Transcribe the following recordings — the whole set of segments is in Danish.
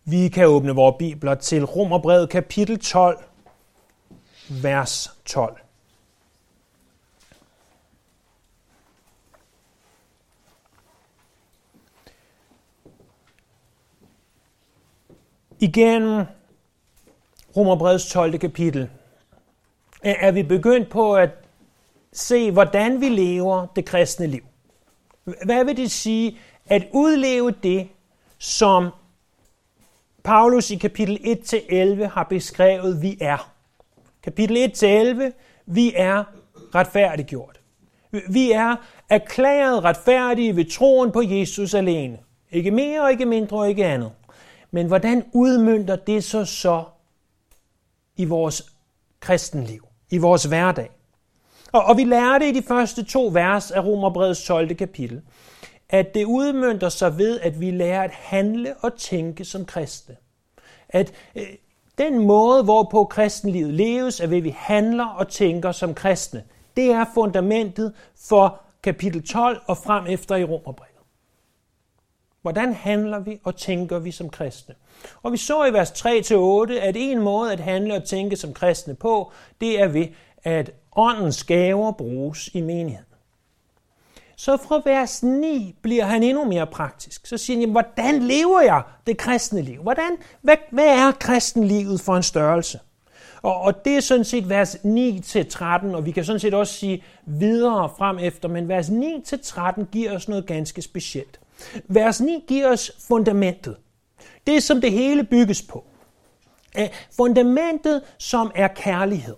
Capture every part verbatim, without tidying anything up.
Vi kan åbne vores bibler til Romerbrevet kapitel tolv, vers tolv. Igennem Romerbrevets tolvte kapitel er vi begyndt på at se, hvordan vi lever det kristne liv. Hvad vil det sige at udleve det, som Paulus i kapitel et til elleve har beskrevet, vi er. Kapitel et til elleve, vi er retfærdiggjort. Vi er erklæret retfærdige ved troen på Jesus alene. Ikke mere og ikke mindre og ikke andet. Men hvordan udmønter det så så i vores kristenliv, i vores hverdag? Og, og vi lærte i de første to vers af Romerbrevets tolvte kapitel, at det udmønter sig ved, at vi lærer at handle og tænke som kristne. At øh, den måde, hvorpå kristenlivet leves, er ved, at vi handler og tænker som kristne. Det er fundamentet for kapitel tolv og frem efter i Romerbrevet. Hvordan handler vi og tænker vi som kristne? Og vi så i vers tre til otte, at en måde at handle og tænke som kristne på, det er ved, at åndens gaver bruges i menigheden. Så fra vers ni bliver han endnu mere praktisk. Så siger han, hvordan lever jeg det kristne liv? Hvordan, hvad, hvad er kristenlivet for en størrelse? Og, og det er sådan set vers ni til tretten, og vi kan sådan set også sige videre frem efter, men vers ni til tretten giver os noget ganske specielt. Vers ni giver os fundamentet. Det, som det hele bygges på. Fundamentet, som er kærlighed.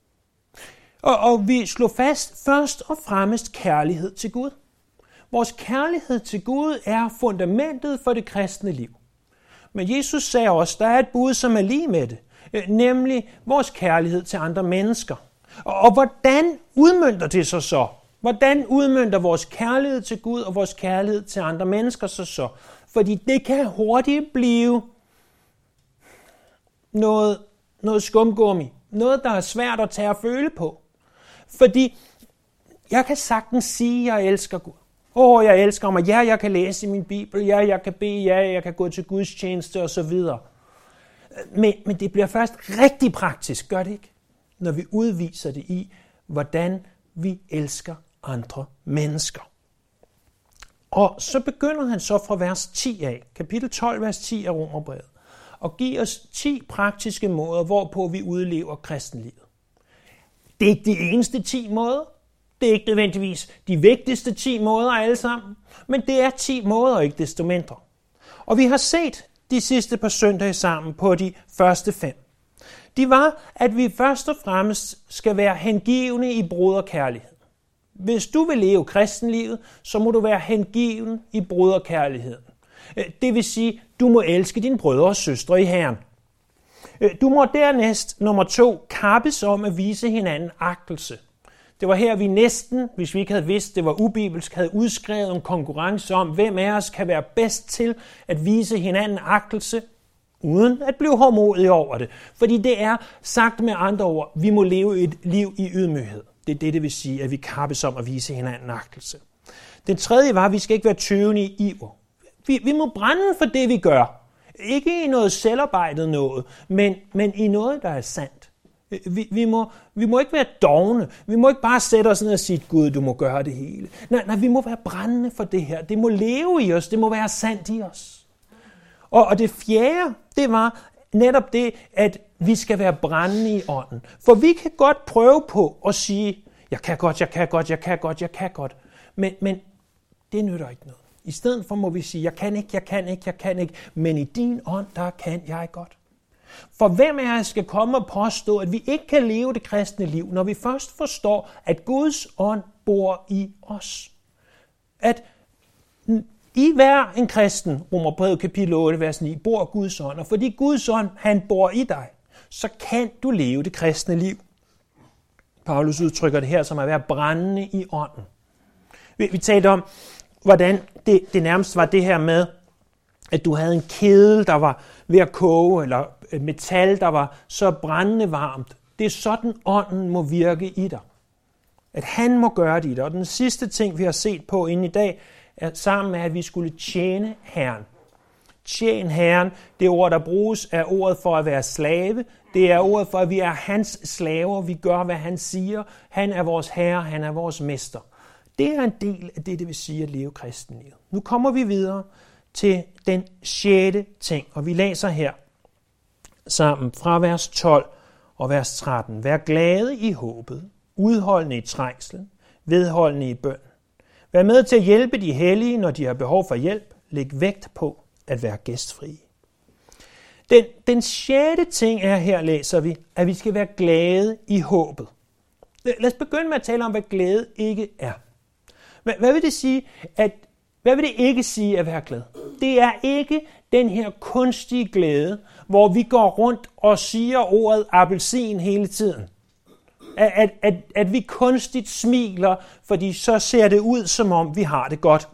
Og, og vi slår fast først og fremmest kærlighed til Gud. Vores kærlighed til Gud er fundamentet for det kristne liv. Men Jesus sagde også, der er et bud, som er lige med det, nemlig vores kærlighed til andre mennesker. Og, og hvordan udmønter det sig så? Hvordan udmønter vores kærlighed til Gud og vores kærlighed til andre mennesker sig så? Fordi det kan hurtigt blive noget, noget skumgummi. Noget, der er svært at tage og føle på. Fordi jeg kan sagtens sige, at jeg elsker Gud. Åh, oh, jeg elsker mig. Ja, jeg kan læse i min bibel. Ja, jeg kan bede. Ja, jeg kan gå til Guds tjeneste og så videre. Men, men det bliver først rigtig praktisk, gør det ikke? Når vi udviser det i, hvordan vi elsker andre mennesker. Og så begynder han så fra vers ti af, kapitel tolv, vers ti af Romerbrevet, og giver os ti praktiske måder, hvorpå vi udlever kristenlivet. Det er ikke de eneste ti måder. Det er ikke nødvendigvis de vigtigste ti måder alle sammen, men det er ti måder, ikke desto mindre. Og vi har set de sidste par søndage sammen på de første fem. De var, at vi først og fremmest skal være hengivne i broderkærlighed. Hvis du vil leve kristenlivet, så må du være hengiven i broderkærligheden. Det vil sige, du må elske dine brødre og søstre i Herren. Du må dernæst, nummer to, kappes om at vise hinanden agtelse. Det var her, vi næsten, hvis vi ikke havde vidst, det var ubibelsk, havde udskrevet en konkurrence om, hvem af os kan være bedst til at vise hinanden agtelse, uden at blive hårdmodig over det. Fordi det er sagt med andre ord, vi må leve et liv i ydmyghed. Det er det, det vil sige, at vi kappes om at vise hinanden agtelse. Den tredje var, at vi skal ikke være tøvende i iver. Vi, vi må brænde for det, vi gør. Ikke i noget selvarbejdet noget, men, men i noget, der er sandt. Vi, vi, må, vi må ikke være dovne. Vi må ikke bare sætte os ned og sige, Gud, du må gøre det hele. Nej, nej, vi må være brændende for det her. Det må leve i os. Det må være sandt i os. Og, og det fjerde, det var netop det, at vi skal være brændende i ånden. For vi kan godt prøve på at sige, jeg kan godt, jeg kan godt, jeg kan godt, jeg kan godt. Men, men det nytter ikke noget. I stedet for må vi sige, jeg kan ikke, jeg kan ikke, jeg kan ikke, men i din ånd, der kan jeg godt. For hvem af os skal komme og påstå, at vi ikke kan leve det kristne liv, når vi først forstår, at Guds ånd bor i os? At i hver en kristen, Romerbrevet kapitel otte, vers ni, bor Guds ånd, og fordi Guds ånd, han bor i dig, så kan du leve det kristne liv. Paulus udtrykker det her som at være brændende i ånden. Vi, vi talte om, hvordan det, det nærmest var det her med, at du havde en kedel, der var ved at koge, eller et metal, der var så brændende varmt. Det er sådan, ånden må virke i dig. At han må gøre det i dig. Og den sidste ting, vi har set på inden i dag, er sammen med, at vi skulle tjene Herren. Tjen Herren, det ord, der bruges, er ordet for at være slave. Det er ordet for, at vi er hans slaver. Vi gør, hvad han siger. Han er vores herre, han er vores mester. Det er en del af det, det vil sige at leve kristenlivet. Nu kommer vi videre til den sjette ting, og vi læser her sammen fra vers tolv og vers tretten. Vær glade i håbet, udholdende i trængslen, vedholdende i bøn. Vær med til at hjælpe de hellige, når de har behov for hjælp. Læg vægt på at være gæstfrie. Den, den sjette ting er, her læser vi, at vi skal være glade i håbet. Lad os begynde med at tale om, hvad glæde ikke er. Hvad, hvad vil det sige, at Hvad vil det ikke sige at være glad? Det er ikke den her kunstige glæde, hvor vi går rundt og siger ordet appelsin hele tiden. At, at, at, at vi kunstigt smiler, fordi så ser det ud, som om vi har det godt.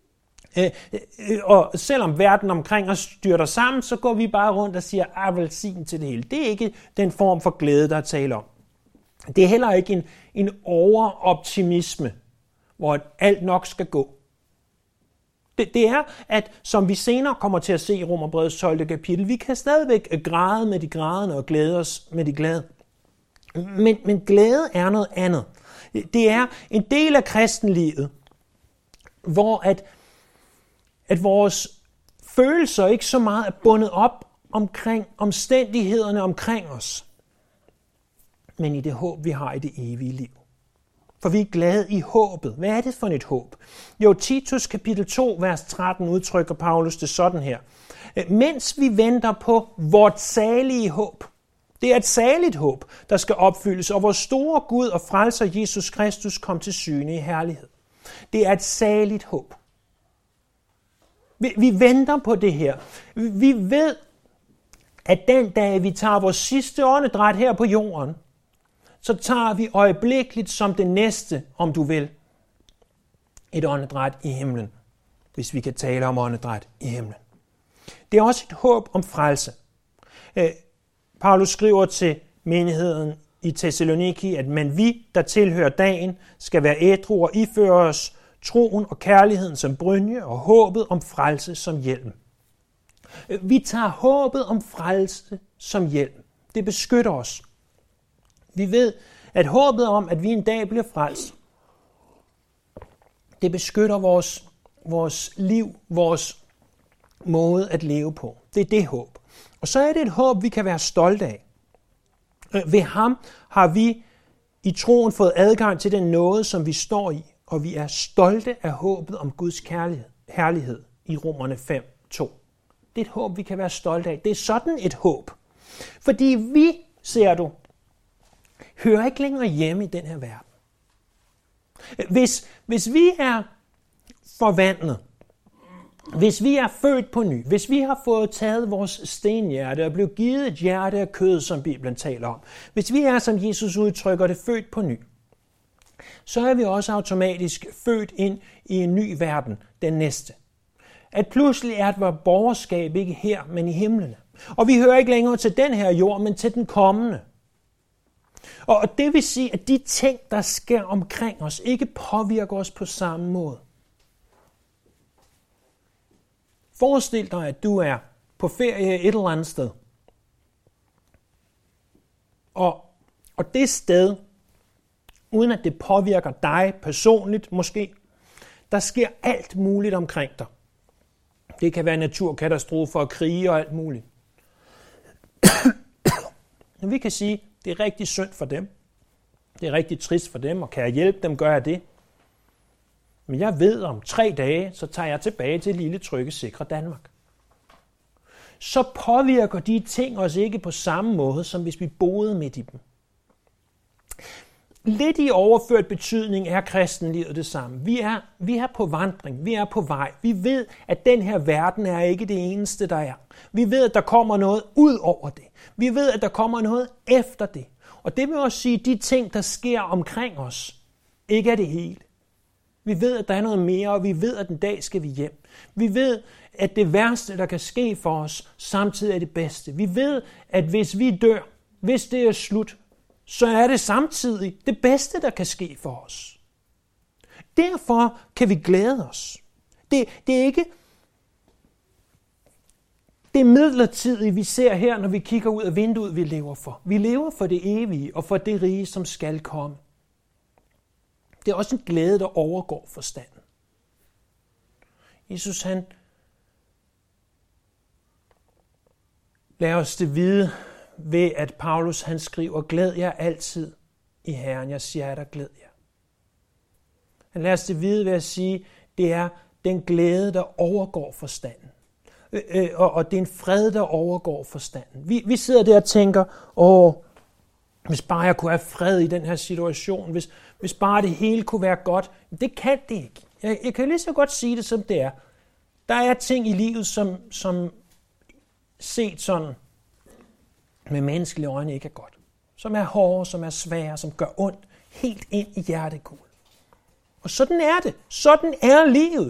Og selvom verden omkring os styrter sammen, så går vi bare rundt og siger appelsin til det hele. Det er ikke den form for glæde, der er tale om. Det er heller ikke en, en overoptimisme, hvor alt nok skal gå. Det, det er, at som vi senere kommer til at se i Romerbrevets tolvte kapitel, vi kan stadigvæk græde med de grædende og glæde os med de glade. Men, men glæde er noget andet. Det er en del af kristenlivet, hvor at, at vores følelser ikke så meget er bundet op omkring omstændighederne omkring os, men i det håb, vi har i det evige liv. For vi er glade i håbet. Hvad er det for et håb? Jo, Titus kapitel to, vers tretten udtrykker Paulus det sådan her. Mens vi venter på vort salige håb. Det er et saligt håb, der skal opfyldes, og vores store Gud og frelser Jesus Kristus kom til syne i herlighed. Det er et saligt håb. Vi, vi venter på det her. Vi ved, at den dag, vi tager vores sidste åndedræt her på jorden, så tager vi øjeblikkeligt som det næste, om du vil, et åndedræt i himlen, hvis vi kan tale om åndedræt i himlen. Det er også et håb om frelse. Paulus skriver til menigheden i Thessaloniki, at men vi, der tilhører dagen, skal være ædru og iføre os troen og kærligheden som brynje og håbet om frelse som hjelm. Vi tager håbet om frelse som hjelm. Det beskytter os. Vi ved, at håbet om, at vi en dag bliver frelst, det beskytter vores, vores liv, vores måde at leve på. Det er det håb. Og så er det et håb, vi kan være stolte af. Ved ham har vi i troen fået adgang til den nåde, som vi står i, og vi er stolte af håbet om Guds kærlighed, herlighed i Romerne fem to. Det er et håb, vi kan være stolte af. Det er sådan et håb. Fordi vi, ser du, hører ikke længere hjemme i den her verden. Hvis, hvis vi er forvandlet, hvis vi er født på ny, hvis vi har fået taget vores stenhjerte og blevet givet et hjerte af kød, som Bibelen taler om, hvis vi er, som Jesus udtrykker det, født på ny, så er vi også automatisk født ind i en ny verden, den næste. At pludselig er vores borgerskab ikke her, men i himlene. Og vi hører ikke længere til den her jord, men til den kommende. Og det vil sige, at de ting, der sker omkring os, ikke påvirker os på samme måde. Forestil dig, at du er på ferie et eller andet sted. Og, og det sted, uden at det påvirker dig personligt måske, der sker alt muligt omkring dig. Det kan være naturkatastrofer og krige og alt muligt. Men vi kan sige, det er rigtig synd for dem. Det er rigtig trist for dem, og kan jeg hjælpe dem, gør jeg det. Men jeg ved, om tre dage, så tager jeg tilbage til lille, trygge, sikre Danmark. Så påvirker de ting os ikke på samme måde, som hvis vi boede midt i dem. Lidt i overført betydning er kristenlivet det samme. Vi er, vi er på vandring, vi er på vej. Vi ved, at den her verden er ikke det eneste, der er. Vi ved, at der kommer noget ud over det. Vi ved, at der kommer noget efter det. Og det vil også sige, at de ting, der sker omkring os, ikke er det hele. Vi ved, at der er noget mere, og vi ved, at en dag skal vi hjem. Vi ved, at det værste, der kan ske for os, samtidig er det bedste. Vi ved, at hvis vi dør, hvis det er slut, så er det samtidig det bedste, der kan ske for os. Derfor kan vi glæde os. Det, det er ikke det midlertidige, vi ser her, når vi kigger ud af vinduet, vi lever for. Vi lever for det evige og for det rige, som skal komme. Det er også en glæde, der overgår forstanden. Jesus, han lader os det vide ved, at Paulus han skriver, glæd jer altid i Herren. Jeg siger dig, glæd jer. Han lader os det vide ved at sige, det er den glæde, der overgår forstanden. Øh, og, og det er en fred, der overgår forstanden. Vi, vi sidder der og tænker, åh, hvis bare jeg kunne have fred i den her situation, hvis, hvis bare det hele kunne være godt. Det kan det ikke. Jeg, jeg kan lige så godt sige det, som det er. Der er ting i livet, som, som set sådan med menneskelige øjne ikke er godt. Som er hårde, som er svære, som gør ondt helt ind i hjertekuglen. Og sådan er det. Sådan er livet.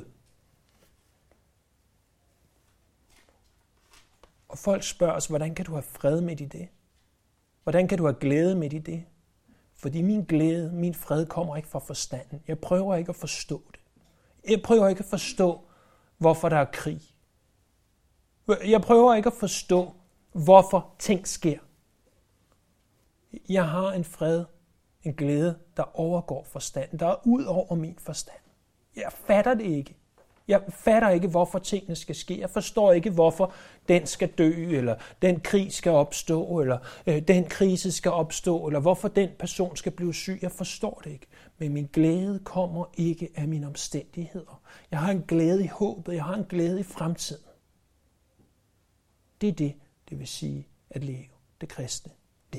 Og folk spørger os, hvordan kan du have fred midt i det? Hvordan kan du have glæde midt i det? Fordi min glæde, min fred kommer ikke fra forstanden. Jeg prøver ikke at forstå det. Jeg prøver ikke at forstå, hvorfor der er krig. Jeg prøver ikke at forstå, hvorfor ting sker. Jeg har en fred, en glæde, der overgår forstanden, der er ud over min forstand. Jeg fatter det ikke. Jeg fatter ikke, hvorfor tingene skal ske. Jeg forstår ikke, hvorfor den skal dø, eller den krig skal opstå, eller øh, den krise skal opstå, eller hvorfor den person skal blive syg. Jeg forstår det ikke. Men min glæde kommer ikke af mine omstændigheder. Jeg har en glæde i håbet. Jeg har en glæde i fremtiden. Det er det, det vil sige at leve det kristne liv.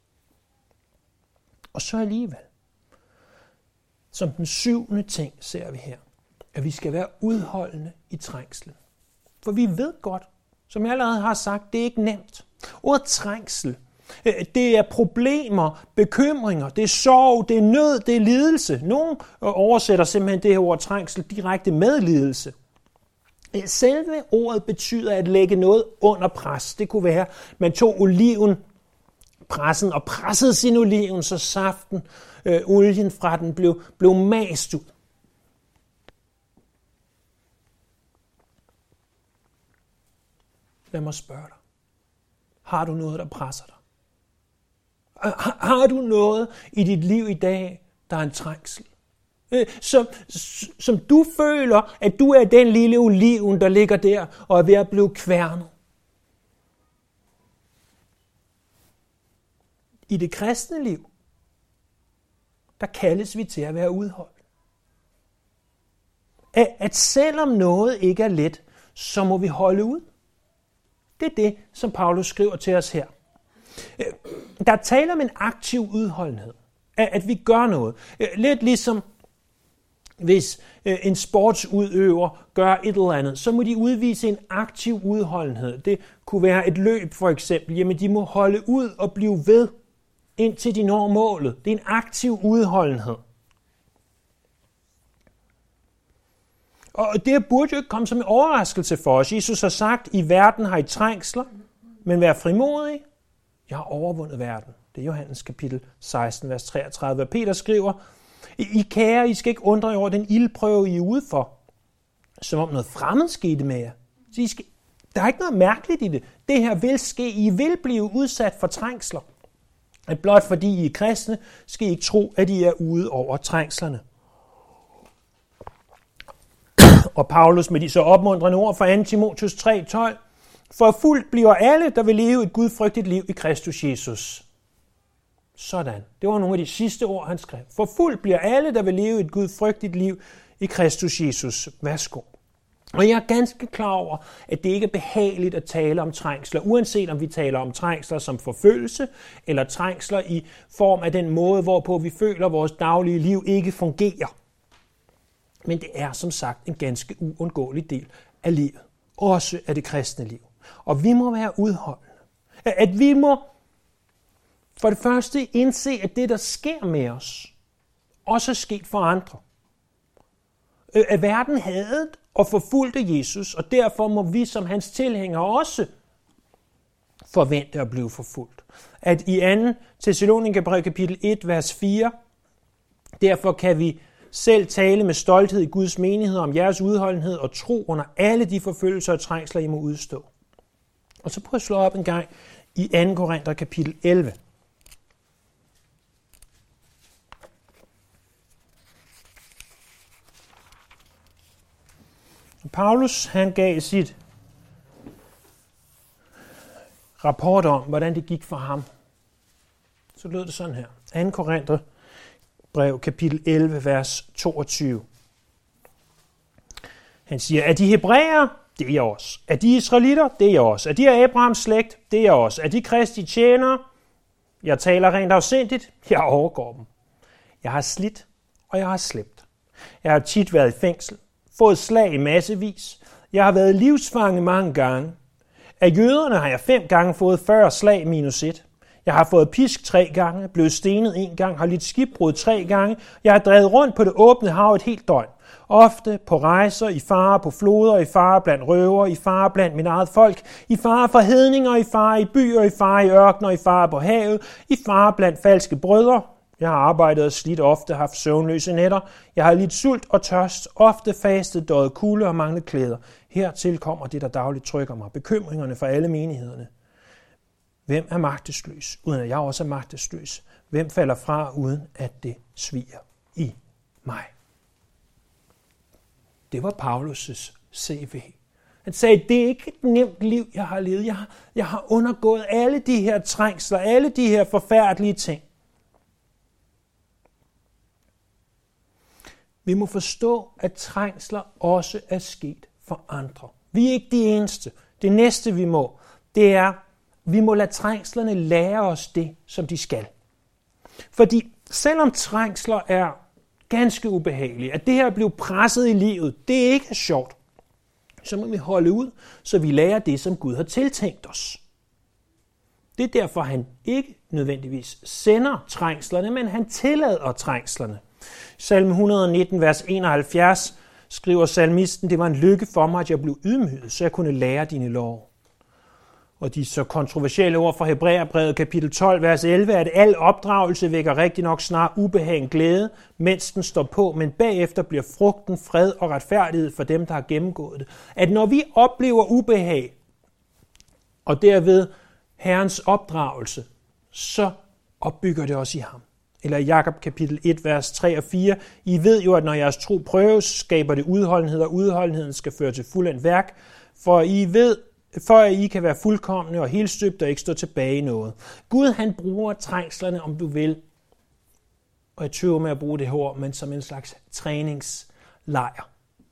Og så alligevel, som den syvende ting ser vi her, at vi skal være udholdende i trængslen. For vi ved godt, som jeg allerede har sagt, det er ikke nemt. Ordet trængsel, det er problemer, bekymringer, det er sorg, det er nød, det er lidelse. Nogle oversætter simpelthen det her ord trængsel direkte med lidelse. Selve ordet betyder at lægge noget under pres. Det kunne være, at man tog oliven, pressen og pressede sin oliven, så saften, øh, olien fra den blev, blev mast ud. Lad mig spørge dig. Har du noget, der presser dig? Har, har du noget i dit liv i dag, der er en trængsel? Som, som du føler, at du er den lille oliven, der ligger der og er ved at blive kværnet. I det kristne liv, der kaldes vi til at være udholdt. At, at selvom noget ikke er let, så må vi holde ud. Det er det, som Paulus skriver til os her. Der er tale om en aktiv udholdenhed. At, at vi gør noget. Lidt ligesom hvis en sportsudøver gør et eller andet, så må de udvise en aktiv udholdenhed. Det kunne være et løb for eksempel. Jamen de må holde ud og blive ved, indtil de når målet. Det er en aktiv udholdenhed. Og det burde jo ikke komme som en overraskelse for os. Jesus har sagt, i verden har I trængsler, men vær frimodige. Jeg har overvundet verden. Det er Johannes kapitel seksten, vers treogtredive. Og Peter skriver, I kære, I skal ikke undre jer over den ildprøve, I er ude for, som om noget fremmed skete med jer. Så I skal, der er ikke noget mærkeligt i det. Det her vil ske. I vil blive udsat for trængsler. At blot fordi I er kristne, skal I ikke tro, at I er ude over trængslerne. Og Paulus med de så opmuntrende ord fra anden Timotheus tre tolv. For fuldt bliver alle, der vil leve et gudfrygtigt liv i Kristus Jesus. Sådan. Det var nogle af de sidste ord, han skrev. For fuldt bliver alle, der vil leve et gudfrygtigt liv i Kristus Jesus. Værsgo. Og jeg er ganske klar over, at det ikke er behageligt at tale om trængsler, uanset om vi taler om trængsler som forfølgelse, eller trængsler i form af den måde, hvorpå vi føler, at vores daglige liv ikke fungerer. Men det er som sagt en ganske uundgåelig del af livet. Også af det kristne liv. Og vi må være udholdende. At vi må for det første indse, at det, der sker med os, også er sket for andre. At verden hadede og forfulgte Jesus, og derfor må vi som hans tilhængere også forvente at blive forfulgt. At i anden Thessalonikerbrev kapitel et, vers fire, derfor kan vi selv tale med stolthed i Guds menighed om jeres udholdenhed og tro under alle de forfølgelser og trængsler, I må udstå. Og så prøv at slå op en gang i anden Korinther kapitel elleve. Paulus, han gav sit rapport om, hvordan det gik for ham. Så lød det sådan her. anden Korinther brev kapitel elleve, vers toogtyve. Han siger, at de hebræere, det er jeg også. At de israelitter, det er jeg også. At de er Abrahams slægt, det er jeg også. At de kristi tjenere, jeg taler rent afsindigt, jeg overgår dem. Jeg har slidt, og jeg har slæbt. Jeg har tit været i fængsel, fået slag i massevis. Jeg har været livsfange mange gange. Af jøderne har jeg fem gange fået fyrre slag minus et. Jeg har fået pisk tre gange, blevet stenet en gang, har lidt skibbrud tre gange. Jeg har drevet rundt på det åbne hav et helt døgn. Ofte på rejser, i fare på floder, i fare blandt røver, i fare blandt mit eget folk, i fare for hedninger, i fare i byer, i fare i ørkener, i fare på havet, i fare blandt falske brødre. Jeg har arbejdet og slidt, ofte haft søvnløse nætter. Jeg har lidt sult og tørst, ofte fastet, døjet kulde og manglet klæder. Hertil kommer det, der dagligt trykker mig, bekymringerne for alle menighederne. Hvem er magtesløs, uden at jeg også er magtesløs? Hvem falder fra, uden at det sviger i mig? Det var Paulus' C V. Han sagde, det er ikke et nemt liv, jeg har levet. Jeg har, jeg har undergået alle de her trængsler, alle de her forfærdelige ting. Vi må forstå, at trængsler også er sket for andre. Vi er ikke de eneste. Det næste, vi må, det er, vi må lade trængslerne lære os det, som de skal. Fordi selvom trængsler er ganske ubehagelige, at det her at blive presset i livet, det er ikke sjovt, så må vi holde ud, så vi lærer det, som Gud har tiltænkt os. Det er derfor, han ikke nødvendigvis sender trængslerne, men han tillader trængslerne. Salme et hundrede nitten, vers enoghalvfjerds, skriver salmisten, det var en lykke for mig, at jeg blev ydmyget, så jeg kunne lære dine lov. Og de så kontroversielle ord fra Hebræerbrevet kapitel tolv, vers elleve, at al opdragelse vækker rigtig nok snart ubehag glæde, mens den står på, men bagefter bliver frugten fred og retfærdighed for dem, der har gennemgået det. At når vi oplever ubehag, og derved Herrens opdragelse, så opbygger det også i ham. Eller i Jakob kapitel et, vers tre og fire. I ved jo, at når jeres tro prøves, skaber det udholdenhed, og udholdenheden skal føre til fuldendt værk. For I ved, for at I kan være fuldkomne og helstøbt og ikke stå tilbage i noget. Gud, han bruger trængslerne, om du vil, og jeg tøver med at bruge det her ord, men som en slags træningslejr.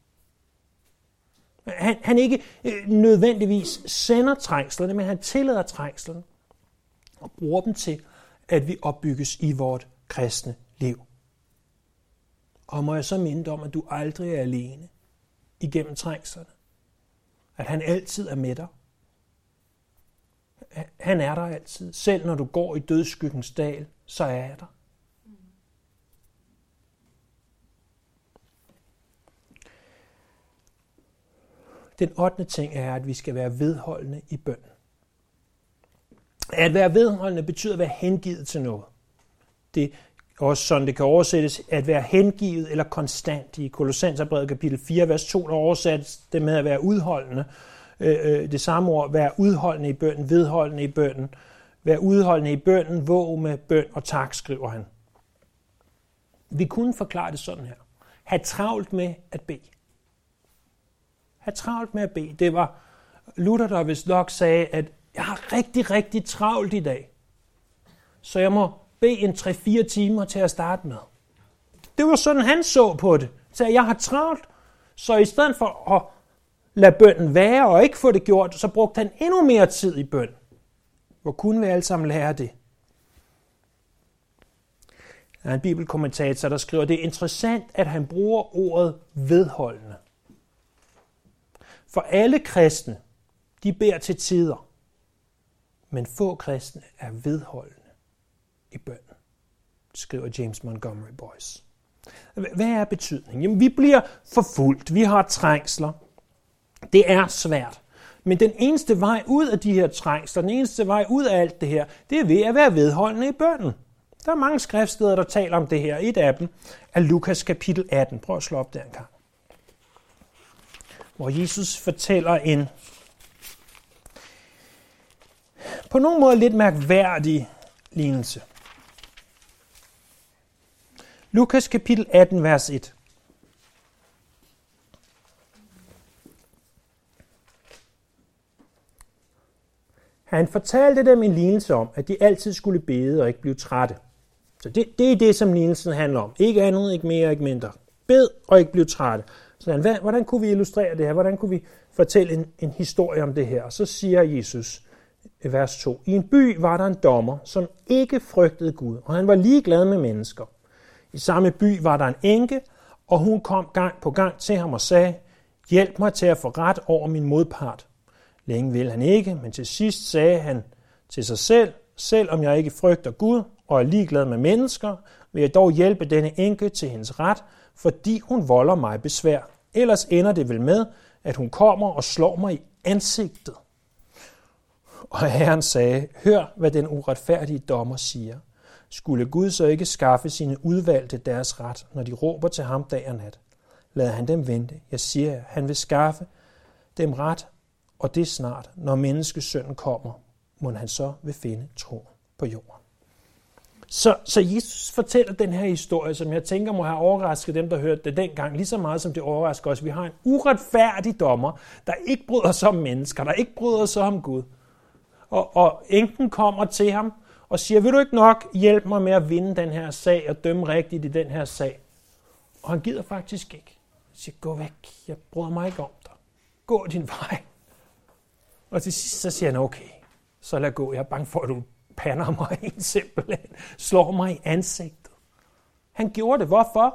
Han, han ikke øh, nødvendigvis sender trængslerne, men han tillader trængslerne og bruger dem til, at vi opbygges i vort kristne liv. Og må jeg så minde om, at du aldrig er alene igennem trængslerne. At han altid er med dig. Han er der altid. Selv når du går i dødsskyggens dal, så er jeg der. Den ottende ting er, at vi skal være vedholdende i bønnen. At være vedholdende betyder at være hengivet til noget. Det er også sådan, det kan oversættes, at være hengivet eller konstant. I Kolossenserbrevet kapitel fire, vers to, der oversættes det med at være udholdende. Det samme ord, være udholdende i bønnen, vedholdende i bønnen. Være udholdende i bønnen, våg med bøn og tak, skriver han. Vi kunne forklare det sådan her. Ha' travlt med at bede. Ha' travlt med at bede. Det var Luther, der vist nok sagde, at jeg har rigtig, rigtig travlt i dag. Så jeg må bede en tre fire timer til at starte med. Det var sådan, han så på det. Så jeg har travlt, så i stedet for at lade bønnen være og ikke få det gjort, så brugte han endnu mere tid i bøn. Hvor kunne vi alle sammen lære det? Der er en bibelkommentator, der skriver, det er interessant, at han bruger ordet vedholdende. For alle kristne, de beder til tider, men få kristne er vedholdende i bønnen, skriver James Montgomery Boyce. Hvad er betydningen? Jamen, vi bliver forfulgt, vi har trængsler. Det er svært. Men den eneste vej ud af de her trængsler, den eneste vej ud af alt det her, det er ved at være vedholdende i bønnen. Der er mange skriftsteder, der taler om det her. Et af dem er Lukas kapitel atten. Prøv at slå op der en gang. Hvor Jesus fortæller en på nogen måde lidt mærkværdig lignelse. Lukas kapitel atten, vers et. Han fortalte dem en lignelse om, at de altid skulle bede og ikke blive trætte. Så det, det er det, som lignelsen handler om. Ikke andet, ikke mere, ikke mindre. Bed og ikke blive trætte. Så han, hvordan kunne vi illustrere det her? Hvordan kunne vi fortælle en, en historie om det her? Og så siger Jesus i vers to. I en by var der en dommer, som ikke frygtede Gud, og han var ligeglad med mennesker. I samme by var der en enke, og hun kom gang på gang til ham og sagde, hjælp mig til at få ret over min modpart. Længe ville han ikke, men til sidst sagde han til sig selv, selvom jeg ikke frygter Gud og er ligeglad med mennesker, vil jeg dog hjælpe denne enke til hendes ret, fordi hun volder mig besvær. Ellers ender det vel med, at hun kommer og slår mig i ansigtet. Og Herren sagde, hør hvad den uretfærdige dommer siger. Skulle Gud så ikke skaffe sine udvalgte deres ret, når de råber til ham dag og nat? Lad han dem vente. Jeg siger jer, han vil skaffe dem ret, og det snart, når menneskesønnen kommer, må han så vil finde tro på jorden. Så, så Jesus fortæller den her historie, som jeg tænker må have overrasket dem, der hørte det dengang, lige så meget som det overrasker os. Vi har en uretfærdig dommer, der ikke bryder sig om mennesker, der ikke bryder sig om Gud. Og, og enken kommer til ham og siger, vil du ikke nok hjælpe mig med at vinde den her sag og dømme rigtigt i den her sag? Og han gider faktisk ikke. Han siger, gå væk, jeg bryder mig ikke om dig. Gå din vej. Og til sidst så siger han, okay, så lad gå, jeg er bange for, at du pander mig ind simpelthen, slår mig i ansigtet. Han gjorde det. Hvorfor?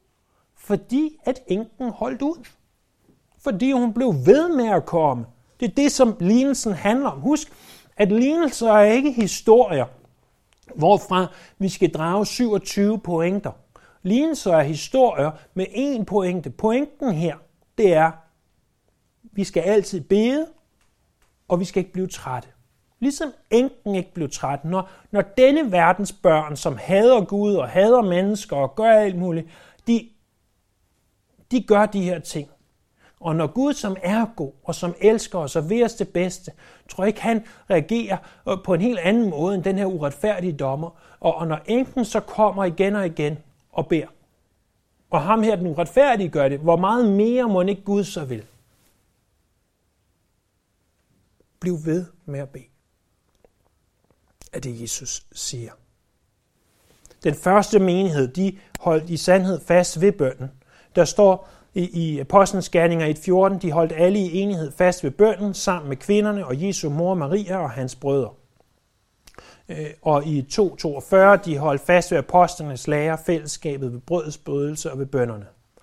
Fordi at enken holdt ud. Fordi hun blev ved med at komme. Det er det, som lignelsen handler om. Husk, at lignelser er ikke historier, hvorfra vi skal drage syvogtyve pointer. Lignelser er historier med én pointe. Pointen her, det er, vi skal altid bede, og vi skal ikke blive trætte. Ligesom enken ikke blev træt. Når, når denne verdens børn, som hader Gud og hader mennesker og gør alt muligt, de, de gør de her ting. Og når Gud, som er god og som elsker os og vil os det bedste, tror jeg ikke, han reagerer på en helt anden måde end den her uretfærdige dommer. Og, og når enken så kommer igen og igen og beder, og ham her, den uretfærdige, gør det, hvor meget mere må ikke Gud så vil? Bliv ved med at bede. Er det Jesus siger. Den første menighed, de holdt i sandhed fast ved bønnen. Der står i, i Apostlenes Gerninger et fjorten, de holdt alle i enighed fast ved bønnen, sammen med kvinderne og Jesu mor Maria og hans brødre. Og i to toogfyrre, de holdt fast ved apostlenes lære, fællesskabet ved brødets brydelse og ved bønnerne.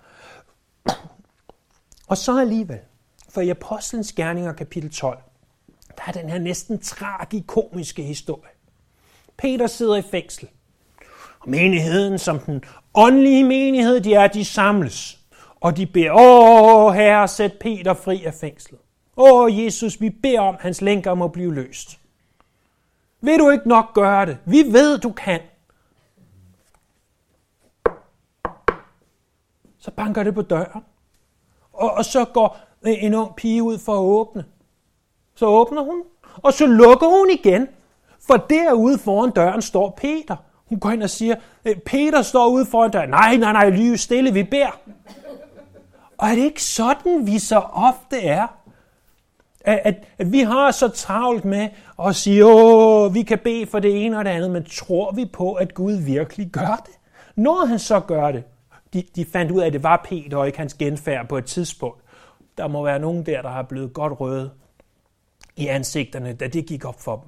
Og så alligevel, for i Apostlenes Gerninger kapitel tolv, der er den her næsten tragikomiske historie. Peter sidder i fængsel, og menigheden, som den åndelige menighed, de er, de samles. Og de beder, åh Herre, sæt Peter fri af fængslet. Åh Jesus, vi beder om, hans lænker må blive løst. Vil du ikke nok gøre det? Vi ved, du kan. Så banker det på døren. Og, og så går en ung pige ud for at åbne. Så åbner hun, og så lukker hun igen. For derude foran døren står Peter. Hun går ind og siger, Peter står ude foran døren. Nej, nej, nej, lyve stille, vi beder. Og er det ikke sådan, vi så ofte er? At, at, at vi har så travlt med at sige, åh, vi kan bede for det ene og det andet, men tror vi på, at Gud virkelig gør det? Når han så gør det, de, de fandt ud af, at det var Peter og ikke hans genfærd på et tidspunkt. Der må være nogen der, der har blevet godt røde i ansigterne, da det gik op for dem.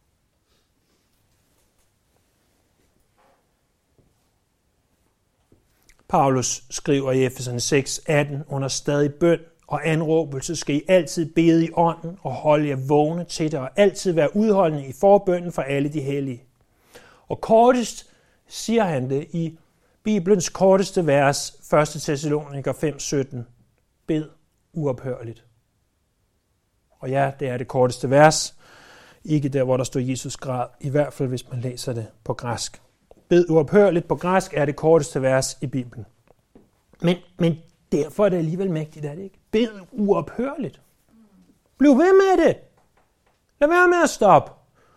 Paulus skriver i Efeserne seks atten, under stadig bøn og anråbelse skal I altid bede i ånden og holde jer vågne til det, og altid være udholdende i forbønnen for alle de hellige. Og kortest siger han det i Bibelens korteste vers, første Thessaloniker fem sytten. Bed uophørligt. Og ja, det er det korteste vers. Ikke der, hvor der står Jesus græd, i hvert fald hvis man læser det på græsk. Bed uophørligt på græsk er det korteste vers i Bibelen. Men, men derfor er det alligevel mægtigt, er det ikke? Bed uophørligt. Bliv ved med det. Lad være med at stoppe.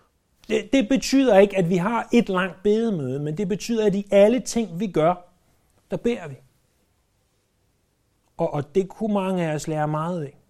Det, det betyder ikke, at vi har et langt bedemøde, men det betyder, at i alle ting, vi gør, der beder vi. Og, og det kunne mange af os lære meget af.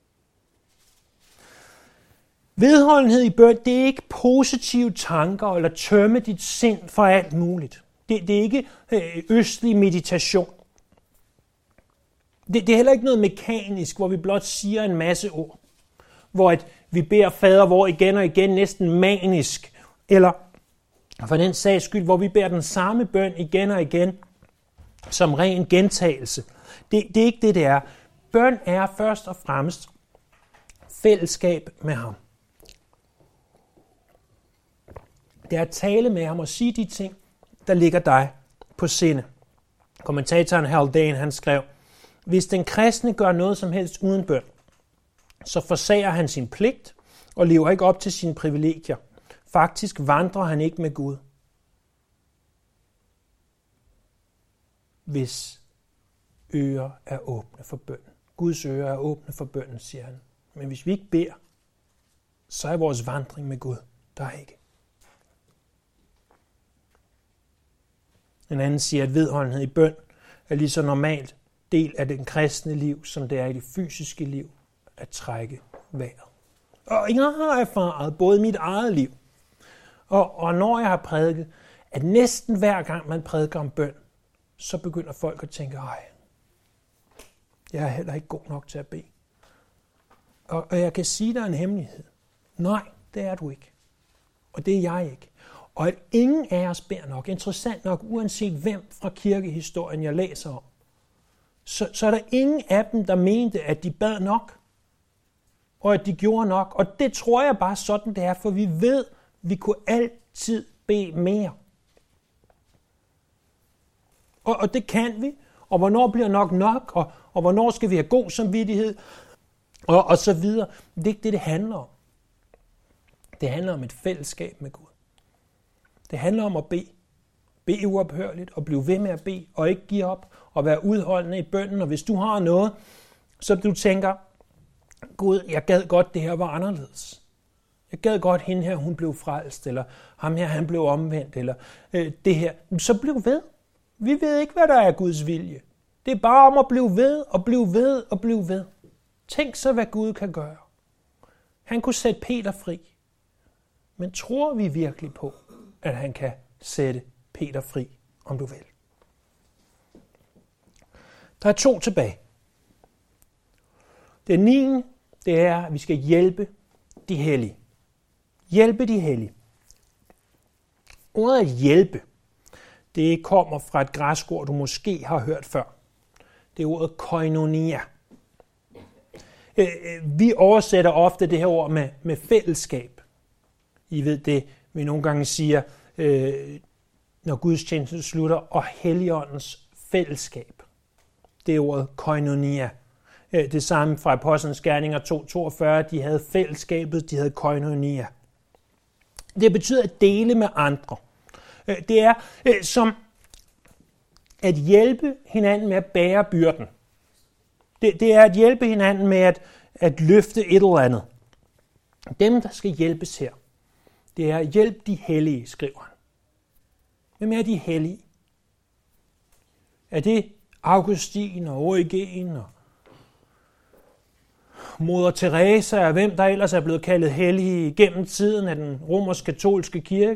Vedholdenhed i bøn, det er ikke positive tanker eller tømme dit sind for alt muligt. Det, det er ikke øh, østlig meditation. Det, det er heller ikke noget mekanisk, hvor vi blot siger en masse ord. Hvor at vi beder fader vor igen og igen næsten manisk. Eller for den sags skyld, hvor vi beder den samme bøn igen og igen som ren gentagelse. Det, det er ikke det, det er. Bøn er først og fremmest fællesskab med ham. Det er at tale med ham og sige de ting, der ligger dig på sinde. Kommentatoren Haldane, han skrev, hvis den kristne gør noget som helst uden bøn, så forsager han sin pligt og lever ikke op til sine privilegier. Faktisk vandrer han ikke med Gud. Hvis ører er åbne for bøn. Guds ører er åbne for bønnen, siger han. Men hvis vi ikke beder, så er vores vandring med Gud der ikke. En anden siger, at vedholdenhed i bøn er lige så normalt del af det kristne liv, som det er i det fysiske liv, at trække vejret. Og jeg har erfaret både mit eget liv, og, og når jeg har prædiket, at næsten hver gang man prædiker om bøn, så begynder folk at tænke, ej, jeg er heller ikke god nok til at bede. Og, og jeg kan sige dig en hemmelighed. Nej, det er du ikke. Og det er jeg ikke. Og at ingen af os beder nok, interessant nok, uanset hvem fra kirkehistorien jeg læser om, så, så er der ingen af dem, der mente, at de bad nok, og at de gjorde nok. Og det tror jeg bare sådan, det er, for vi ved, vi kunne altid bede mere. Og, og det kan vi, og hvornår bliver nok nok, og, og hvornår skal vi have god samvittighed, og, og så videre. Det er ikke det, det handler om. Det handler om et fællesskab med Gud. Det handler om at bede. Bede uophørligt og blive ved med at bede og ikke give op og være udholdende i bønnen. Og hvis du har noget, så du tænker, Gud, jeg gad godt, det her var anderledes. Jeg gad godt, hende her, hun blev frelst, eller ham her, han blev omvendt, eller øh, det her. Så bliv ved. Vi ved ikke, hvad der er Guds vilje. Det er bare om at blive ved og blive ved og blive ved. Tænk så, hvad Gud kan gøre. Han kunne sætte Peter fri. Men tror vi virkelig på, at han kan sætte Peter fri, om du vil? Der er to tilbage. Det niende, det er, at vi skal hjælpe de hellige. Hjælpe de hellige. Ordet at hjælpe, det kommer fra et græsk ord, du måske har hørt før. Det er ordet koinonia. Vi oversætter ofte det her ord med, med fællesskab. I ved det, vi nogle gange siger, øh, når gudstjenesten slutter, og Helligåndens fællesskab. Det er ordet koinonia. Det samme fra Apostlenes Gerninger to toogfyrre, de havde fællesskabet, de havde koinonia. Det betyder at dele med andre. Det er øh, som at hjælpe hinanden med at bære byrden. Det, det er at hjælpe hinanden med at, at løfte et eller andet. Dem, der skal hjælpes her, det er at hjælpe de hellige, skriver han. Hvem er de hellige? Er det Augustin og Origen og Moder Teresa og hvem der ellers er blevet kaldet hellige gennem tiden af den romersk-katolske kirke?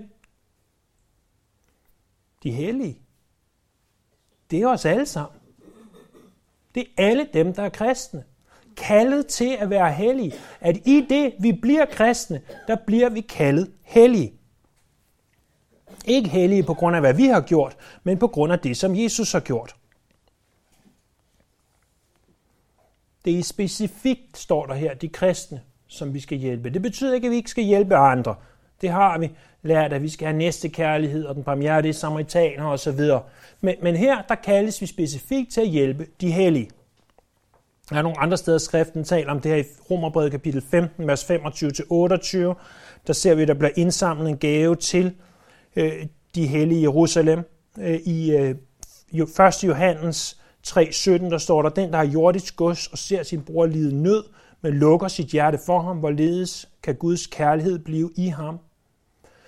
De hellige. Det er os alle sammen. Det er alle dem, der er kristne. Kaldet til at være hellige. At i det, vi bliver kristne, der bliver vi kaldet hellige. Ikke hellige på grund af, hvad vi har gjort, men på grund af det, som Jesus har gjort. Det er specifikt, står der her, de kristne, som vi skal hjælpe. Det betyder ikke, at vi ikke skal hjælpe andre. Det har vi lært, at vi skal have næstekærlighed og den barmhjertige samaritaner osv. Men, men her, der kaldes vi specifikt til at hjælpe de hellige. Der er nogle andre steder, skriften taler om det her i Romerbrevet kapitel femten, vers femogtyve til otteogtyve. Der ser vi, at der bliver indsamlet en gave til øh, de hellige i Jerusalem. Øh, I øh, første Johannes tre sytten, der står der, den, der har jordisk gods og ser sin bror lide nød, men lukker sit hjerte for ham, hvorledes kan Guds kærlighed blive i ham.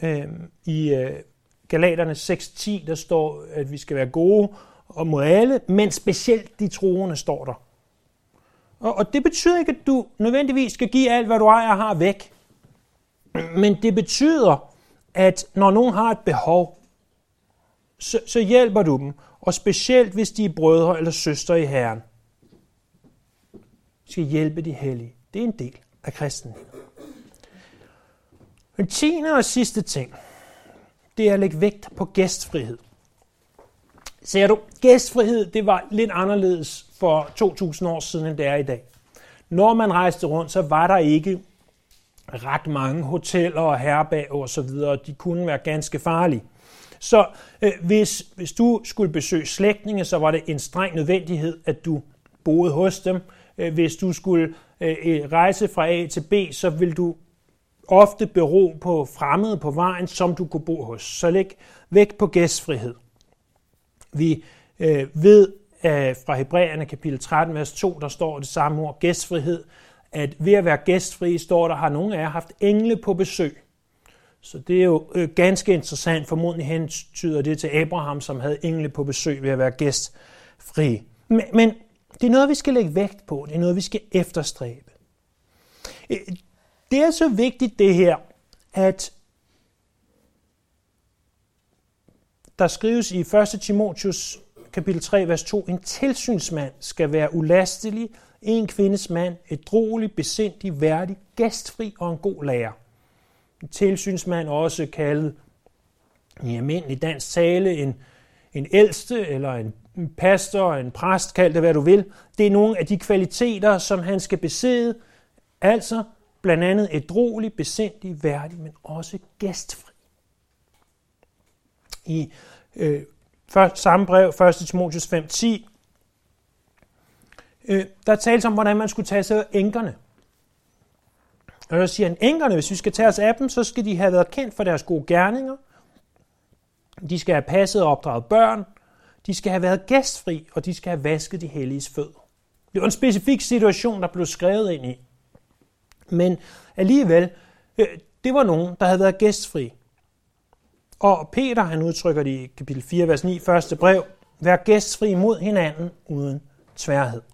øh, i øh, Galaterne seks ti, der står, at vi skal være gode og mod alle, men specielt de troende står der. Og, og det betyder ikke, at du nødvendigvis skal give alt, hvad du ejer og har væk. Men det betyder, at når nogen har et behov, så, så hjælper du dem. Og specielt hvis de er brødre eller søstre i Herren. Du skal hjælpe de hellige. Det er en del af kristenheden. Den tiende og sidste ting, det er at lægge vægt på gæstfrihed. Ser du, gæstfrihed, det var lidt anderledes for to tusind år siden, end det er i dag. Når man rejste rundt, så var der ikke ret mange hoteller og herberger og så videre. De kunne være ganske farlige. Så øh, hvis, hvis du skulle besøge slægtninge, så var det en streng nødvendighed, at du boede hos dem. Øh, hvis du skulle øh, rejse fra A til B, så ville du ofte bero på fremmede på vejen, som du kunne bo hos. Så læg vægt på gæstfrihed. Vi øh, ved øh, fra Hebræerne kapitel tretten, vers to, der står det samme ord, gæstfrihed, at ved at være gæstfri, står der, har nogle af jer haft engle på besøg. Så det er jo øh, ganske interessant. Formodentlig hentyder det til Abraham, som havde engle på besøg ved at være gæstfri. Men, men det er noget, vi skal lægge vægt på. Det er noget, vi skal efterstræbe. Det er så vigtigt det her, at der skrives i første Timotheus kapitel tre, vers to, en tilsynsmand skal være ulastelig, en kvindes mand, ædruelig, besindig, værdig, gæstfri og en god lærer. En tilsynsmand også kaldet i almindelig dansk tale en, en ældste eller en pastor, en præst, kald det hvad du vil. Det er nogle af de kvaliteter, som han skal besidde, altså blandt andet ædruelig, besindig, værdig, men også gæstfri. I øh, samme brev, første Timotheus fem ti, øh, der tales om, hvordan man skulle tage sig af enkerne. Og der siger han, enkerne, hvis vi skal tage os af dem, så skal de have været kendt for deres gode gerninger. De skal have passet og opdraget børn. De skal have været gæstfri, og de skal have vasket de helliges fødder. Det var en specifik situation, der blev skrevet ind i. Men alligevel, øh, det var nogen, der havde været gæstfri. Og Peter, han udtrykker det i kapitel fire, vers ni, første brev, vær gæstfri mod hinanden uden tværhed.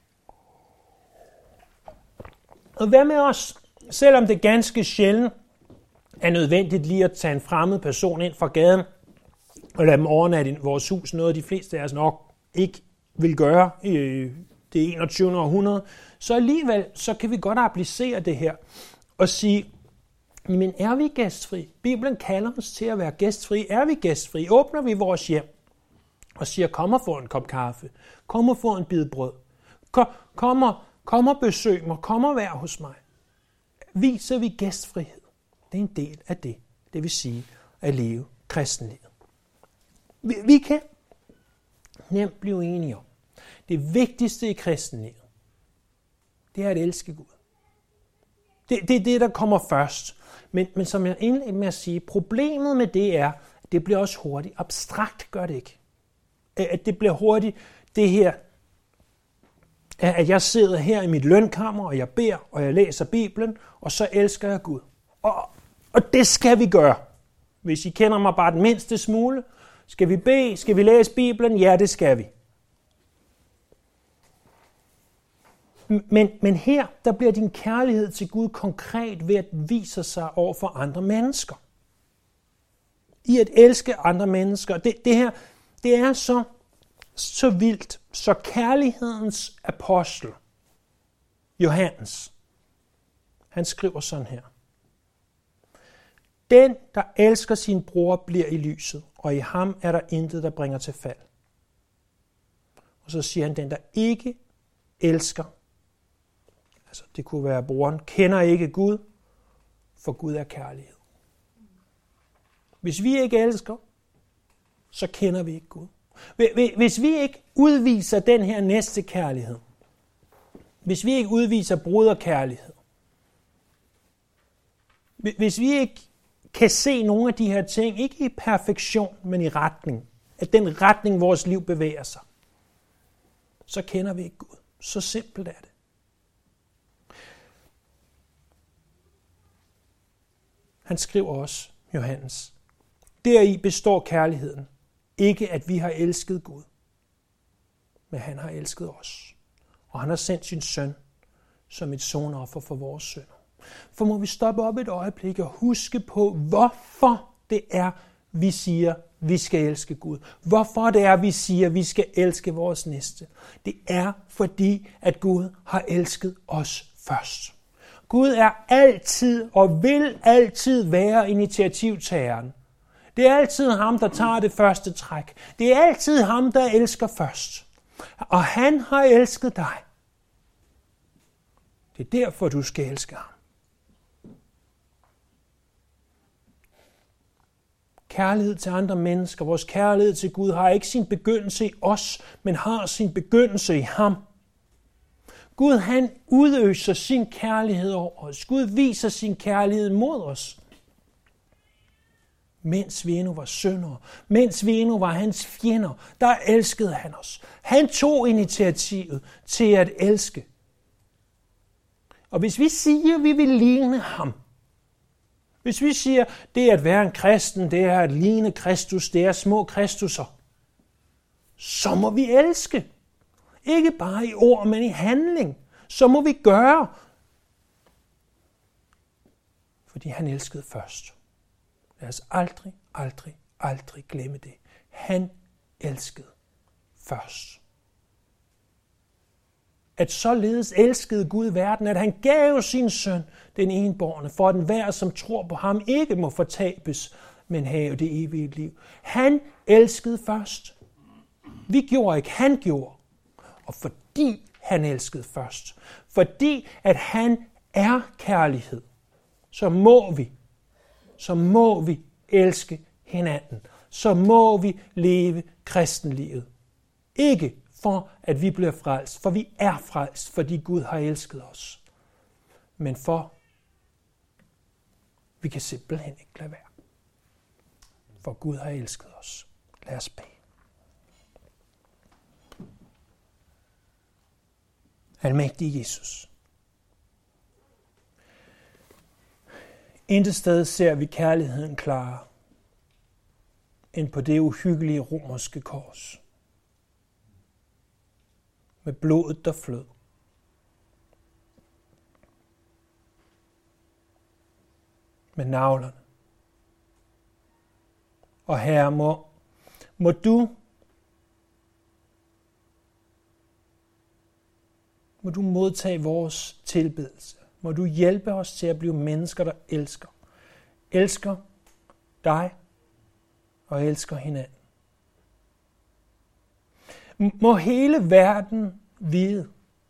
Og hvad med os? Selvom det ganske sjældent er nødvendigt lige at tage en fremmed person ind fra gaden og lade dem overnatte i vores hus, noget de fleste af os nok ikke vil gøre i det enogtyvende århundrede, så alligevel så kan vi godt applicere det her og sige, men er vi gæstfri? Bibelen kalder os til at være gæstfri. Er vi gæstfri? Åbner vi vores hjem og siger, kom og få en kop kaffe, kom og få en bid brød, kom, kom, og, kom og besøg mig, kom og vær hos mig. Viser vi gæstfrihed? Det er en del af det, det vil sige at leve kristenlivet. Vi, vi kan nemt blive enige om, det vigtigste i kristenlivet, det er at elske Gud. Det, det er det, der kommer først. Men, men som jeg indledte med at sige, problemet med det er, at det bliver også hurtigt. Abstrakt gør det ikke. At det bliver hurtigt det her, at jeg sidder her i mit lønkammer, og jeg beder, og jeg læser Bibelen, og så elsker jeg Gud. Og, og det skal vi gøre. Hvis I kender mig bare den mindste smule, skal vi bede, skal vi læse Bibelen? Ja, det skal vi. Men, men her, der bliver din kærlighed til Gud konkret ved at vise sig over for andre mennesker. I at elske andre mennesker. Det, det her, det er så, så vildt. Så kærlighedens apostel, Johannes, han skriver sådan her. Den, der elsker sin bror, bliver i lyset, og i ham er der intet, der bringer til fald. Og så siger han, den, der ikke elsker, altså det kunne være broren, kender ikke Gud, for Gud er kærlighed. Hvis vi ikke elsker, så kender vi ikke Gud. Hvis vi ikke udviser den her næste kærlighed, hvis vi ikke udviser broderkærlighed, hvis vi ikke kan se nogle af de her ting, ikke i perfektion, men i retning, at den retning, vores liv bevæger sig, så kender vi ikke Gud. Så simpelt er det. Han skriver også, Johannes. Deri består kærligheden. Ikke at vi har elsket Gud, men han har elsket os. Og han har sendt sin søn som et sonoffer for vores synder. For må vi stoppe op et øjeblik og huske på, hvorfor det er, vi siger, vi skal elske Gud. Hvorfor det er, vi siger, vi skal elske vores næste. Det er fordi, at Gud har elsket os først. Gud er altid og vil altid være initiativtageren. Det er altid ham, der tager det første træk. Det er altid ham, der elsker først. Og han har elsket dig. Det er derfor, du skal elske ham. Kærlighed til andre mennesker, vores kærlighed til Gud, har ikke sin begyndelse i os, men har sin begyndelse i ham. Gud, han udøser sin kærlighed over os. Gud viser sin kærlighed mod os. Mens vi endnu var syndere, mens vi endnu var hans fjender, der elskede han os. Han tog initiativet til at elske. Og hvis vi siger, at vi vil ligne ham, hvis vi siger, det at være en kristen, det er at ligne Kristus, det er små Kristusser, så må vi elske. Ikke bare i ord, men i handling. Så må vi gøre. Fordi han elskede først. Lad os aldrig, aldrig, aldrig glemme det. Han elskede først. At således elskede Gud verden, at han gav sin søn, den enbårne, for at enhver, som tror på ham, ikke må fortabes, men have det evige liv. Han elskede først. Vi gjorde ikke, han gjorde. Og fordi han elskede først, fordi at han er kærlighed, så må vi, så må vi elske hinanden. Så må vi leve kristenlivet. Ikke for at vi bliver frelst, for vi er frelst, fordi Gud har elsket os. Men for vi kan simpelthen ikke lade være. For Gud har elsket os. Lad os bede. Almægtige Jesus. Intet sted ser vi kærligheden klarere end på det uhyggelige romerske kors. Med blodet, der flød. Med navlerne. Og Herre, må, må du må du modtage vores tilbedelse. Må du hjælpe os til at blive mennesker, der elsker. Elsker dig og elsker hinanden. Må hele verden vide,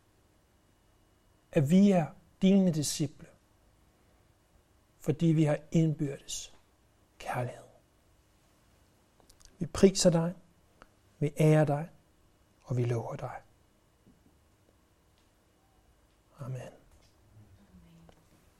at vi er dine disciple, fordi vi har indbyrdes kærlighed. Vi priser dig, vi ærer dig, og vi lover dig. Amen.